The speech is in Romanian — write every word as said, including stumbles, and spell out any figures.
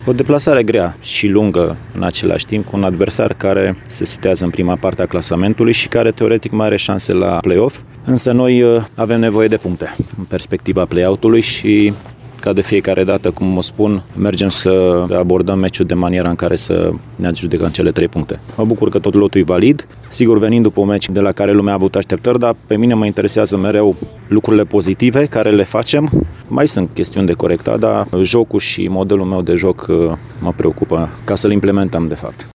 O deplasare grea și lungă în același timp, cu un adversar care se situează în prima parte a clasamentului și care teoretic mai are șanse la play-off, însă noi avem nevoie de puncte în perspectiva play-out-ului și ca de fiecare dată, cum o spun, mergem să abordăm meciul de maniera în care să ne adjudecăm cele trei puncte. Mă bucur că tot lotul e valid, sigur venind după un meci de la care lumea a avut așteptări, dar pe mine mă interesează mereu lucrurile pozitive care le facem. Mai sunt chestiuni de corectat, dar jocul și modelul meu de joc mă preocupă ca să-l implementăm de fapt.